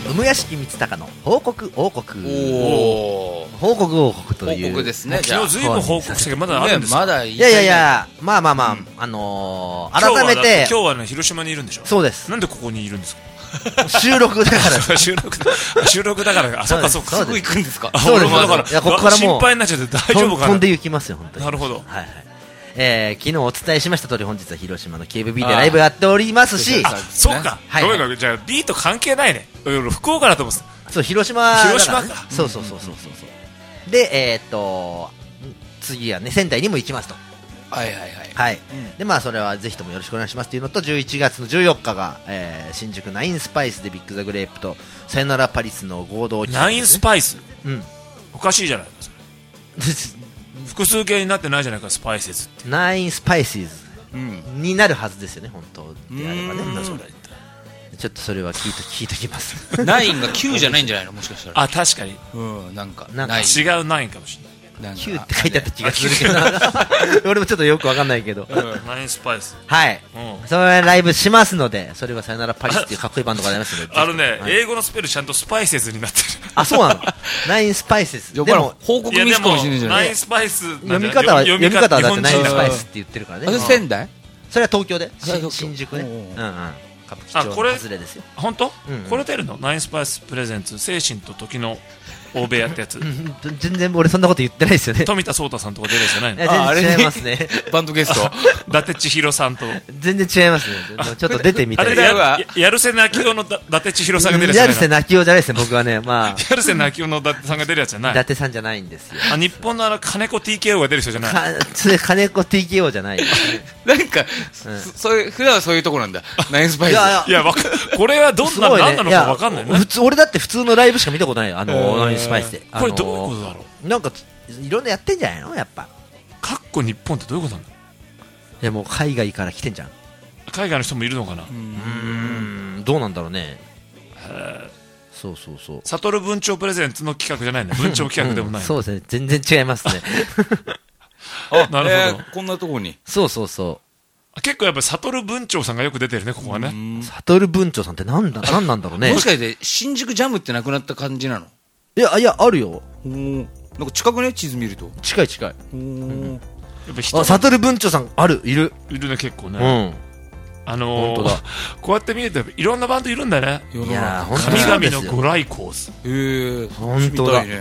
産屋敷光隆の報告王国。報告王国という報告ですね。 昨日ずいぶん報告したけどまだあるんですか？ まだいやまあ改めて今日はね広島にいるんでしょ？ そうです。 なんでここにいるんですか？ 収録だから収録だからそっかそっか。 すぐ行くんですか？ そうです。 だからいやここからもう心配になっちゃって大丈夫かな？ 飛んで行きますよ本当に。 なるほど。 はいはい。昨日お伝えしました通り本日は広島の KBB でライブやっておりますし、 そうか。ごめんごめん。じゃあ B と関係ないね。福岡だと思うんです。 そう広島だからね。 広島か。 そう。で次はね仙台にも行きますと。はい、でまあそれはぜひともよろしくお願いしますというのと、11月の14日が、新宿ナインスパイスでビッグザグレープとさよならパリスの合同企画、ね、 ナインスパイス、おかしいじゃないですか複数形になってないじゃないかスパイセズって。 ナインスパイシーズになるはずですよね本当であればね。ちょっとそれは聞いときますナインが9じゃないんじゃないのもしかしたら。 確かになんか違うナインかもしれない。 9って書いてあった気がするけど俺もちょっとよくわかんないけどナインスパイス、 はい、それライブしますので、それはさよならパリスっていうかっこいいバンドがありますので英語のスペルちゃんとスパイセスになってる。 あ、そうなのナインスパイセス。でも報告ミスかもしれないじゃない。 ナインスパイス読み方はだってナインスパイスって言ってるからね。 あれ仙台？ それは東京で新宿ね。歌舞伎町の外れですよ。 本当？これ出るの？ナインスパイスプレゼンツ精神と時の欧米やってやつ。 全然俺そんなこと言ってないですよね。 富田壮太さんとか出るんじゃないの？ 全然違いますね。 バンドゲスト伊達千尋さんと。 全然違いますね。ちょっと出てみたい。 あれやるせなきおの伊達千尋さんが出るやつじゃないの？ やるせなきおじゃないですね僕はね。やるせなきおの伊達さんが出るやつじゃない。 伊達さんじゃないんですよ。 日本の金子 TKO が出る人じゃない。 金子 TKO じゃない。 なんか普段はそういうとこなんだナインスパイス。 いやこれはどんな何なのか分かんないね。 俺だって普通のライブしか見たことないナインスパイスで。 これどういうことだろう。なんかいろんなやってんじゃないのやっぱ。 かっこ日本ってどういうことなんだ。 いやもう海外から来てんじゃん。 海外の人もいるのかな。 どうなんだろうね。そうサトル文鳥プレゼンツの企画じゃないんだ。文鳥企画でもない。 そうですね全然違いますね。 なるほど。 こんなとこに。 そう結構やっぱりサトル文鳥さんがよく出てるねここはね。 サトル文鳥さんってなんなんだろうね。 もしかして新宿ジャムってなくなった感じなの？ いやあるよ。 なんか近くね地図見ると。 近い。 やっぱサトル文鳥さんいるね結構ね。本当だ。こうやって見るといろんなバンドいるんだね。 いや神々のご来光。 本当だ。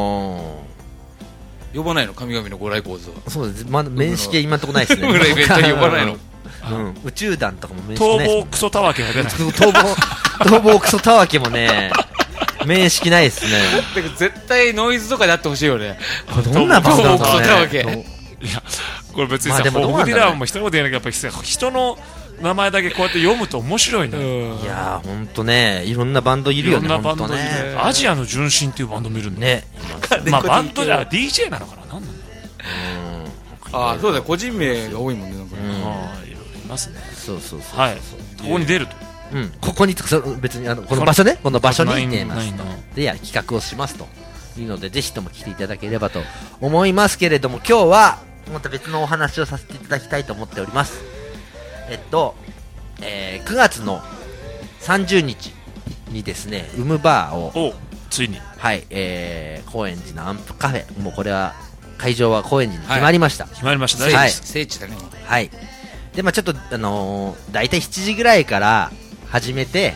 呼ばないの神々のご来光図は。 そうです。まだ面識今のとこないですね。 イベントに呼ばないの。 宇宙団とかも面識ない。 逃亡クソたわけが出ない。 逃亡クソたわけもね面識ないですね。 絶対ノイズとかであってほしいよね。 どんなバンドなんだろうね。 逃亡クソたわけ。 いやこれ別にさホグディラーも人のこと言えなきゃやっぱり人の名前だけこうやって読むと面白いね。 いやほんとねいろんなバンドいるよね。 いろんなバンドね。アジアの純真っていうバンドもいるんだね。 まあバンドじゃ DJ なのかな。なんなんだああそうだ個人名が多いもんね。なんかいろいろいますね。 そうはいここに出ると。 ここに別にこの場所ねこの場所に出ますとで企画をしますというのでぜひとも来ていただければと思いますけれども、今日はまた別のお話をさせていただきたいと思っております。9月の30日にですねウムバーをついに高円寺のアンプカフェ、もうこれは会場は高円寺に決まりました。 決まりました。 聖地だね。 はいでちょっとだいたい7時ぐらいから始めて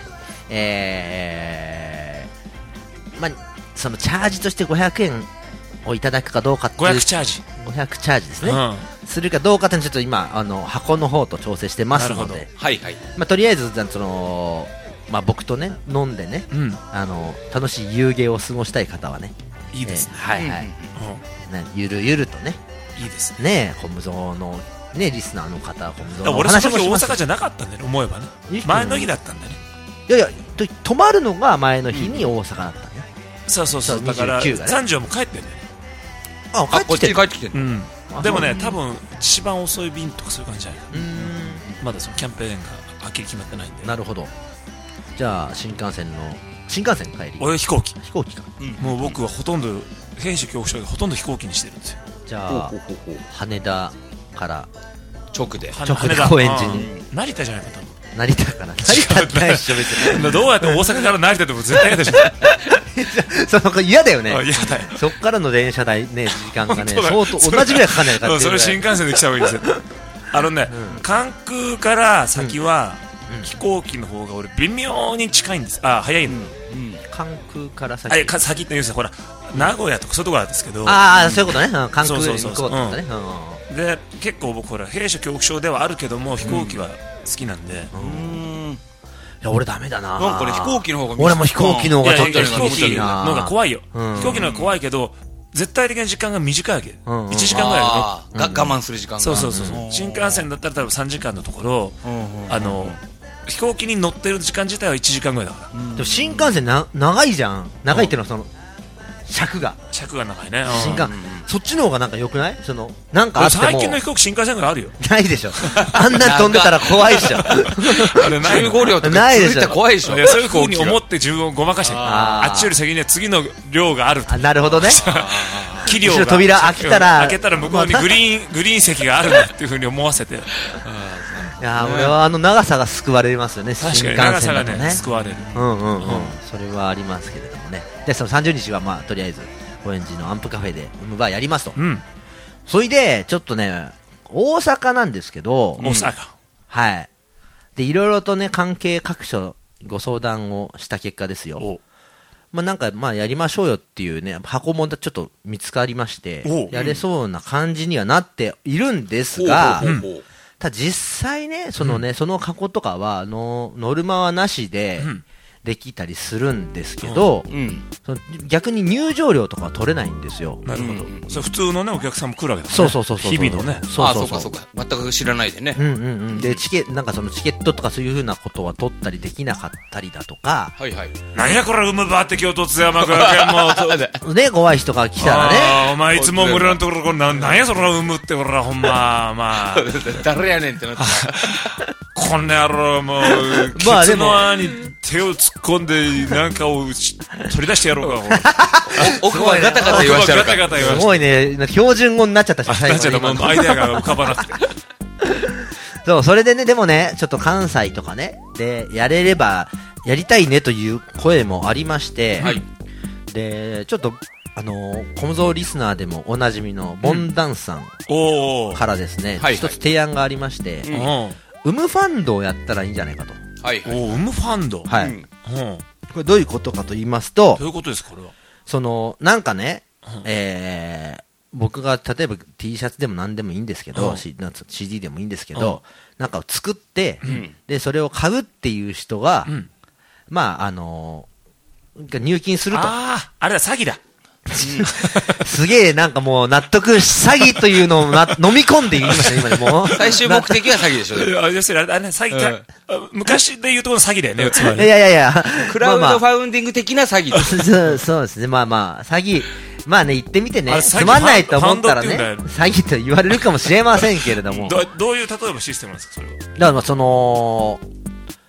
そのチャージとして500円をいただくかどうかっていう 500チャージですね、するかどうかっていうのちょっと今箱の方と調整してますので、とりあえず僕とね飲んでね、楽しい夕芸を過ごしたい方はねいいですね。ゆるゆるとねいいですね。小無造のねリスナーの方俺その時大阪じゃなかったんだよ思えばね。前の日だったんだね。 いや泊まるのが前の日に大阪だったね。 そうだから三条も帰ってんだよね。 帰ってきてる。 でもね多分一番遅い便とかそういう感じじゃない。まだそのキャンペーンがはっきり決まってないんで。 なるほど。じゃあ新幹線帰り俺飛行機か。 もう僕はほとんど兵士恐怖症でほとんど飛行機にしてるんですよ。 じゃあ羽田から直で高円寺に成田じゃないか成田から成田ってないでしょ別にどうやって大阪から成田でも絶対嫌でしょその嫌だよね。 嫌だよ。 そっからの電車代ね、時間がね、相当同じぐらいかかんないかっていう。 それ新幹線で来た方がいいですよ。関空から先は飛行機の方が俺微妙に近いんです。早いの。 関空から先。 先って言うんですよ。ほら名古屋とかそういうところですけど。 そういうことね。関空に行こうってことね。 で結構僕ほら兵所恐怖症ではあるけども飛行機は好きなんで。 いや俺ダメだな。 なんかね飛行機の方が俺も飛行機の方がちょっと飛行機の方が怖いよ。飛行機の方が怖いけど絶対的な時間が短いわけ。1時間ぐらい我慢する時間が。 そう新幹線だったら多分3時間のところ飛行機に乗ってる時間自体は1時間ぐらいだから。 でも新幹線長いじゃん。長いっていうのはその尺が長いね。 新幹そっちの方がなんか良くない？なんかあっても最近の飛行機新幹線ぐらいあるよ。 ないでしょ。あんな飛んでたら怖いでしょ。 あれ15両とか続いたら怖いでしょ。 そういう風に思って自分をごまかしてあっちより先に次の量がある。 なるほどね。 気量が扉開けたら向こうにグリーン席があるんだっていう風に思わせて。 いや俺は長さが救われますよね。 確かに長さがね救われる。 それはありますけれどもね。でその30日はとりあえず高円寺のアンプカフェでウムバーやりますと。それでちょっとね大阪なんですけど。 大阪。 はい。でいろいろとね関係各所ご相談をした結果ですよ。なんかやりましょうよっていうね箱もちょっと見つかりましてやれそうな感じにはなっているんですが。ただ実際ね、その箱とかはノルマはなしでできたりするんですけど、逆に入場料とかは取れないんですよ。 なるほど。それ普通のねお客さんも来るわけだね。 そう日々のね。 そうか全く知らないでね。 でなんかそのチケットとかそういう風なことは取ったりできなかったりだとか。 何やこれウムバーって今日突山君もね怖い人が来たらね。 お前いつも俺のところ何やそのウムってほらほんま誰やねんってなってこんな野郎もうケツの穴に手を突っ込んでなんかを取り出してやろうか。 奥はガタガタ言わしてやるか。 すごいね標準語になっちゃったし最初のアイデアが浮かばなくて。 それでねでもねちょっと関西とかねでやれればやりたいねという声もありまして、でちょっとコムゾーリスナーでもおなじみのボンダンさんからですね一つ提案がありまして、ウムファンドをやったらいいんじゃないかと。 ウムファンド。 これどういうことかと言いますと。 どういうことですかこれは。なんかね、僕が例えば T シャツでも何でもいいんですけど、CD でもいいんですけど、なんかを作って、でそれを買うっていう人が、入金すると。 あれだ詐欺だ。 すげえなんかもう納得詐欺というのを飲み込んで言いましたね今でも。 最終目的は詐欺でしょ。 詐欺か昔で言うとこの詐欺だよね。つまり。 いやクラウドファウンディング的な詐欺です。 そうですね。詐欺言ってみてねつまんないと思ったらね詐欺と言われるかもしれませんけれども。 どういう例えばシステムなんですかそれは。 だから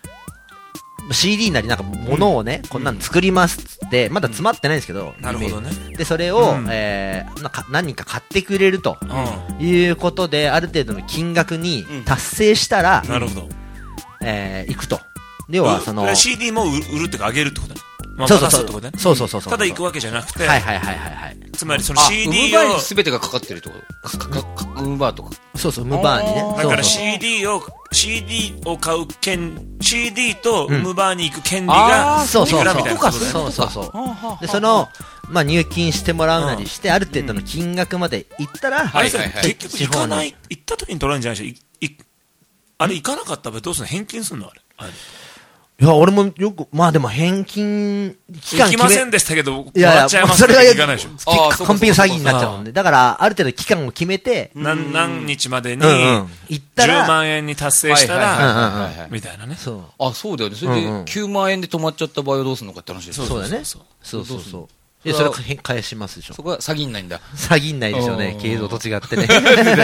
CD なりなんか物をね、こんなの作りますって、まだ詰まってないんですけど、 なるほどね。 で、それを、何人か買ってくれると、いうことで、ある程度の金額に達成したら、 なるほど。 行くと。要は、 CD も売るっていうか、あげるってことだね。 そう。 ただ行くわけじゃなくて、つまりその CD を。ウムバーに全てがかかってるってことウムバーとか。 ウムバーにね。 だから CD を買うCD とウムバーに行く権利が、 そう。 みたいなことで、入金してもらうなりして、ある程度の金額まで行ったら、 結局行かない、行った時に取られるんじゃないでしょ。あれ行かなかったらどうするの？返金するのあれ。 いや、俺もよく、でも返金期間行きませんでしたけど、 いや、それは行かないでしょ。 完璧詐欺になっちゃうんで。だから、ある程度期間を決めて、 何日までに、行ったら、10万円に達成したら、みたいなね。 そうだよね。それで、9万円で止まっちゃった場合はどうするのかって話ですよ。 そうだね。そう。で、それは返しますでしょ。 そこは詐欺にないんだ。 詐欺にないでしょうね。経済と違ってね。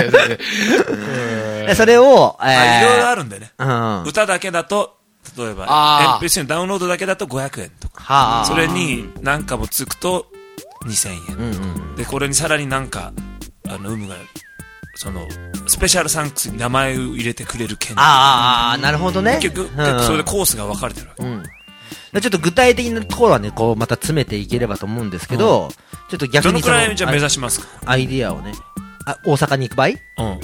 それを、 いろいろあるんでね。歌だけだと、例えば、MP3 ダウンロードだけだと500円とか、それに何かもつくと2000円。で、これにさらになんか、有無がそのスペシャルサンクスに名前を入れてくれる券。 なるほどね。 結局それでコースが分かれてるわけ。 ちょっと具体的なところはね、こうまた詰めていければと思うんですけど、ちょっと逆にどのくらいじゃ目指しますか？ アイディアをね、大阪に行く場合、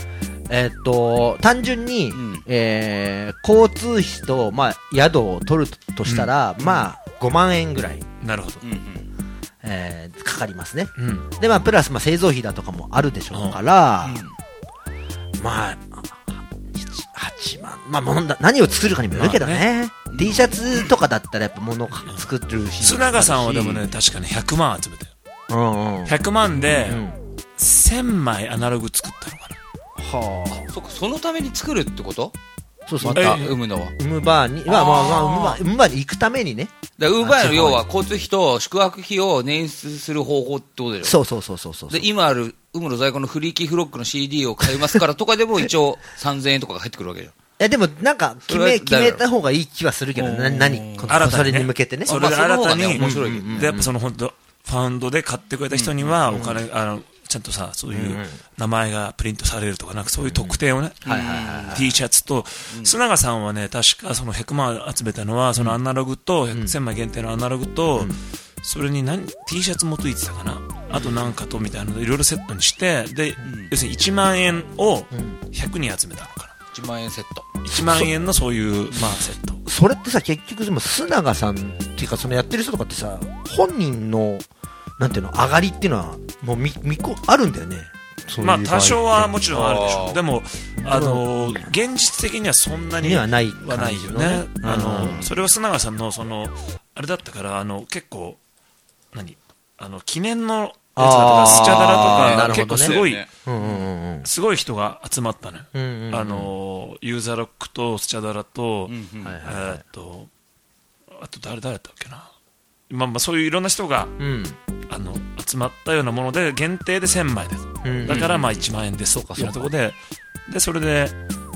単純に、交通費と、まあ、宿を取るとしたら、まあ、5万円ぐらい。 なるほど。 かかりますね。で、まあ、プラス、まあ、製造費だとかもあるでしょうから、まあ、8万。まあ、何を作るかにもよるけどね。T シャツとかだったらやっぱ物を作ってるし。 須永さんはでもね、確かに100万集めたよ。100万で、1000枚アナログ作ったのかな。 そっか、そのために作るってこと？ そうそう。 また、産むのは。 産むバーに、産むバーに行くためにね。 産むバーの要は交通費と宿泊費を捻出する方法ってことでしょ？ そう。 で、今ある、産むの在庫のフリーキーフロックの CD を買いますからとかでも一応3000円とかが入ってくるわけじゃん。 でもなんか決めた方がいい気はするけど、それに向けてね。 それで新たに、 面白いけど。 で、やっぱその本当ファンドで買ってくれた人にはお金、ちゃんとさ、そういう名前がプリントされるとか、なんかそういう特典をね、T シャツと、須永さんはね、確かその100万集めたのは、そのアナログと、1000枚限定のアナログと、それにT シャツもついてたかな、あとなんかとみたいなので、いろいろセットにして、で、要するに1万円を100人集めたのかな。 1万円セット。 1万円のそういう、まあ、セット。 それってさ、結局でも、須永さんっていうか、そのやってる人とかってさ、本人の、なんていうの、上がりっていうのは、もうあるんだよね。 まあ多少はもちろんあるでしょう。でも現実的にはそんなにはないよね。それは須永さんのそのあれだったから結構記念のやつだとかスチャダラとか結構すごい人が集まったね。ユーザーロックとスチャダラとあと誰だったっけな。まあそういういろんな人が集まったようなもので限定で1000枚です、だからまあ1万円ですっていうところでそれで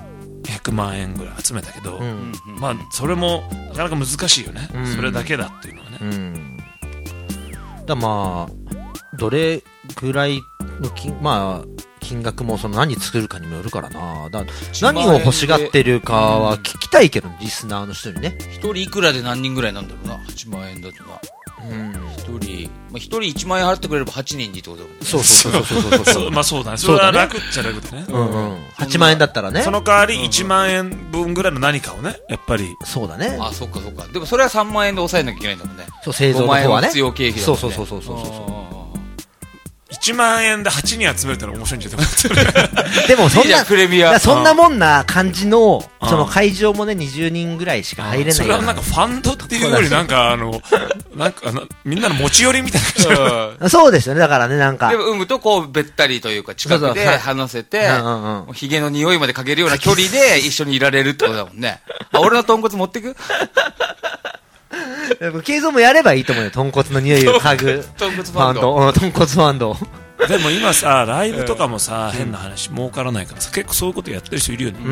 100万円ぐらい集めたけど、まあそれもなかなか難しいよね、それだけだっていうのはね、 だまあどれぐらいの金額もその何作るかにもよるからな。何を欲しがってるかは聞きたいけど、リスナーの人にね。 一人いくらで何人ぐらいなんだろうな。8万円だとな。一人1万円払ってくれれば8人にってことだもんね。 そうまあそうだね。それは楽っちゃ楽だね。 8万円だったらね。 その代わり1万円分ぐらいの何かをね、やっぱり。 そうだね。 そっか。でもそれは3万円で抑えなきゃいけないんだもんね。 そう、製造の方はね。 必要経費だもんね。 そう。 1万円で8人集めたら面白いんじゃないかな。 でもそんなもんな感じの、その会場もね、20人ぐらいしか入れない。 それはなんかファンドっていうよりなんかみんなの持ち寄りみたいな。そうですよね、だからね、なんか。 でも、産むとこう、べったりというか、近くで話せて、髭の匂いまでかけるような距離で一緒にいられるってことだもんね。俺の豚骨持ってく？ ケイゾーもやればいいと思うよ。豚骨の匂いを嗅ぐ豚骨ファンド。 豚骨ファンド。 でも今さ、ライブとかもさ、変な話儲からないからさ、結構そういうことやってる人いるよね。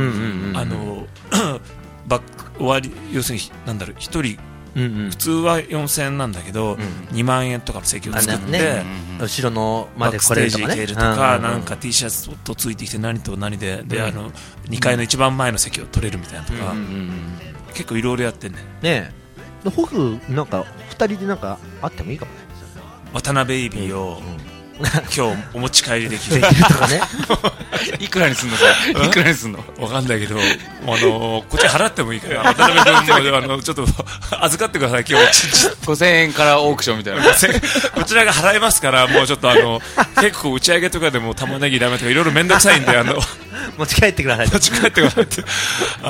終わり、要するに一人普通は4000円なんだけど、2万円とかの席を作って、 後ろのまで来れるとかね、なんか T シャツとついてきて何と何で、2階の一番前の席を取れるみたいなとか、結構いろいろやってんね。 ねえ、ホフなんか2人でなんかあってもいいかもね。 渡辺ベイビーを今日お持ち帰りできるとかね。 いくらにすんのそれ。いくらにすんのわかんないけど、こっち払ってもいいから渡辺君もちょっと預かってください今日。 5000円からオークションみたいな。 こちらが払いますから、もうちょっと結構打ち上げとかでも玉ねぎラーメンとかいろいろめんどくさいんで持ち帰ってください。 持ち帰ってくださいって。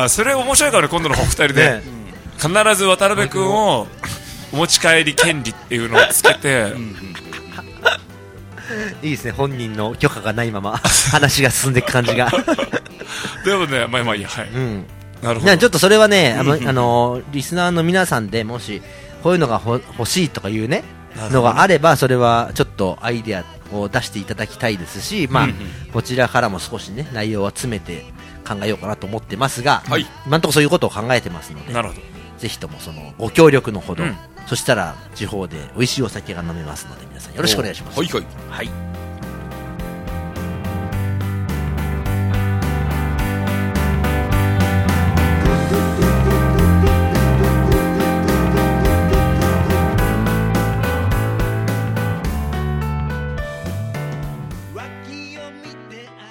それ面白いからね、今度の2人で必ず渡辺君をお持ち帰り権利っていうのをつけて。 いいですね、本人の許可がないまま話が進んでいく感じが。 でもね、まあいいや、はい。なるほど。 ちょっとそれはね、リスナーの皆さんでもしこういうのが欲しいとかいうねのがあれば、それはちょっとアイデアを出していただきたいですし、まあこちらからも少しね内容は詰めて考えようかなと思ってますが、今のところそういうことを考えてますので、 なるほど。 ぜひともそのご協力のほど。そしたら地方で美味しいお酒が飲めますので、皆さんよろしくお願いします。 はい。 見て